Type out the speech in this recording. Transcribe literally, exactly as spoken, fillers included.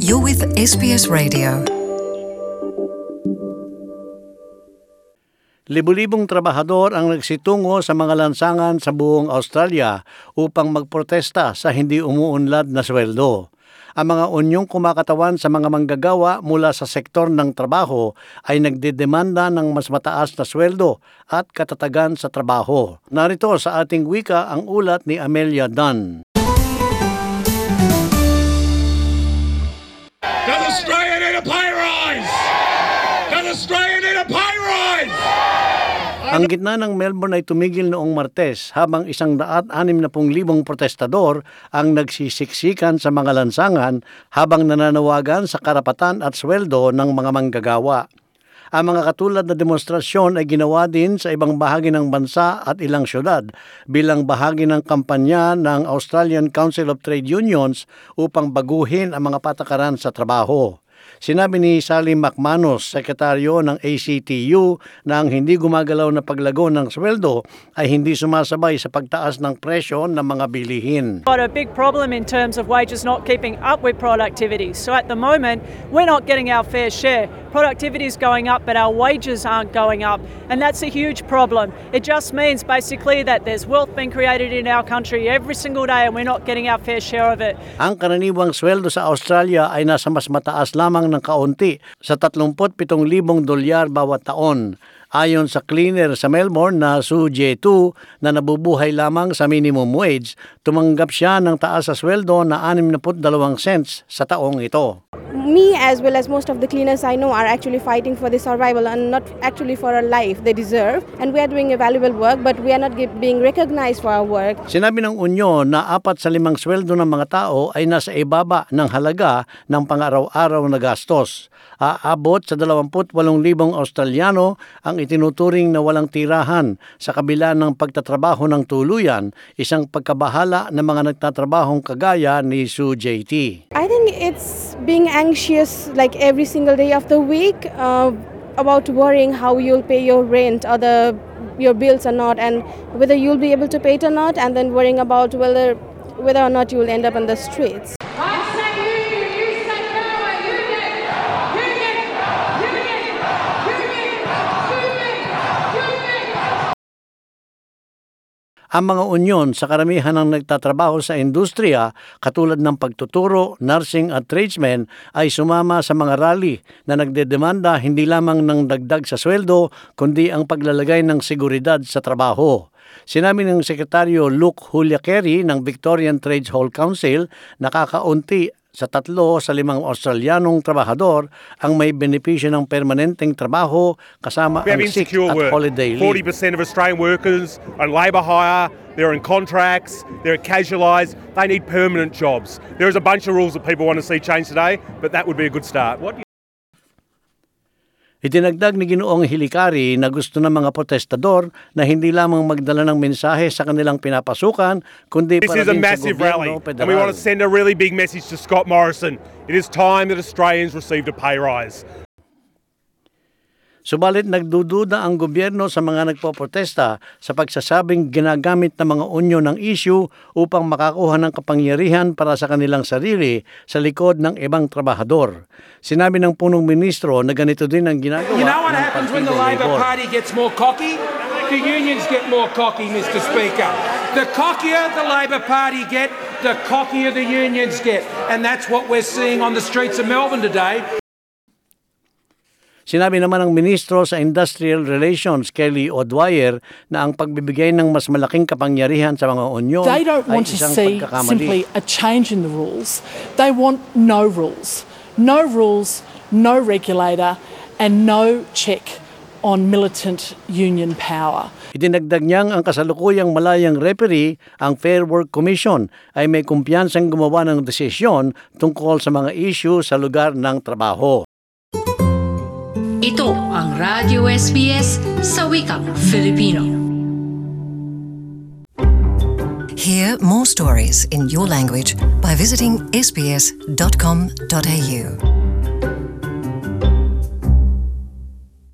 You're with S B S Radio. Libu-libong trabahador ang nagsitungo sa mga lansangan sa buong Australia upang magprotesta sa hindi umuunlad na sweldo. Ang mga unyong kumakatawan sa mga manggagawa mula sa sektor ng trabaho ay nagdedemanda ng mas mataas na sweldo at katatagan sa trabaho. Narito sa ating wika ang ulat ni Amelia Dunn. Does Australia need a pay rise? Does Australia need a pay rise? Ang gitna ng Melbourne ay tumigil noong Martes habang isang daat anim na pung libong protestador ang nagsisiksikan sa mga lansangan habang nananawagan sa karapatan at sweldo ng mga manggagawa. Ang mga katulad na demonstrasyon ay ginawa din sa ibang bahagi ng bansa at ilang syudad bilang bahagi ng kampanya ng Australian Council of Trade Unions upang baguhin ang mga patakaran sa trabaho. Sinabi ni Sally McManus, sekretaryo ng A C T U, na ang hindi gumagalaw na paglago ng sweldo ay hindi sumasabay sa pagtaas ng presyo ng mga bilihin. Got a big problem in terms of wages not keeping up with productivity. So at the moment, we're not getting our fair share. Productivity is going up, but our wages aren't going up. And that's a huge problem. It just means basically that there's wealth being created in our country every single day and we're not getting our fair share of it. Ang karaniwang sweldo sa Australia ay nasa mas mataas lamang ng kaunti sa tatlumput pitong libong dolyar bawat taon. Ayon sa cleaner sa Melbourne na Sue Jetu na nabubuhay lamang sa minimum wage, tumanggap siya ng taas sa sweldo na anim na dalawang cents sa taong ito. Me as well as most of the cleaners I know are actually fighting for their survival and not actually for a life they deserve. And we are doing a valuable work but we are not being recognized for our work. Sinabi ng Unyon na apat sa limang sweldo ng mga tao ay nasa ibaba ng halaga ng pang-araw-araw na gastos. Aabot sa dalawampu't walong libong Australiano ang itinuturing na walang tirahan sa kabila ng pagtatrabaho ng tuluyan, isang pagkabahala ng mga nagtatrabahong kagaya ni Sue J T. I think it's being anxious like every single day of the week uh, about worrying how you'll pay your rent or the your bills or not, and whether you'll be able to pay it or not, and then worrying about whether whether or not you will end up in the streets. Ang mga unyon sa karamihan ng nagtatrabaho sa industriya katulad ng pagtuturo, nursing at tradesmen ay sumama sa mga rally na nagdedemanda hindi lamang ng dagdag sa sweldo kundi ang paglalagay ng seguridad sa trabaho. Sinabi ng Sekretaryo Luke Huliakeri ng Victorian Trades Hall Council na kakaunti sa tatlo sa limang Australianong trabahador ang may benepisyo ng permanenteng trabaho kasama ang sick at holiday leave. forty percent of Australian workers are on labour hire, they're in contracts, they're casualised, they need permanent jobs. There is a bunch of rules that people want to see changed today, but that would be a good start. What do you Itinagdag ni Ginoong Hilikari na gusto ng mga protestador na hindi lamang magdala ng mensahe sa kanilang pinapasukan, kundi This para is a din massive sa rally, gobyerno and we want federal. to send a really big message to Scott Morrison. It is time that Australians received a pay rise. Subalit nagdududa ang gobyerno sa mga nagpoprotesta sa pagsasabing ginagamit ng mga unyon ng issue upang makakuha ng kapangyarihan para sa kanilang sarili sa likod ng ibang trabahador. Sinabi ng punong ministro na ganito din ang ginagawa You know what ng happens when the Partido Labor Labor. Party gets more cocky? The unions get more cocky, Mister Speaker. The cockier the Labor Party get, the cockier the unions get. And that's what we're seeing on the streets of Melbourne today. Sinabi naman ng Ministro sa Industrial Relations, Kelly O'Dwyer, na ang pagbibigay ng mas malaking kapangyarihan sa mga unyon They don't ay want to isang see pagkakamali. simply a change in the rules. They want no rules. No rules, no regulator, and no check on militant union power. Idinagdag niyang ang kasalukuyang malayang referee, ang Fair Work Commission, ay may kumpiyansang gumawa ng desisyon tungkol sa mga issue sa lugar ng trabaho. Ito ang Radyo S B S sa wikang Filipino. Hear more stories in your language by visiting s b s dot com dot a u.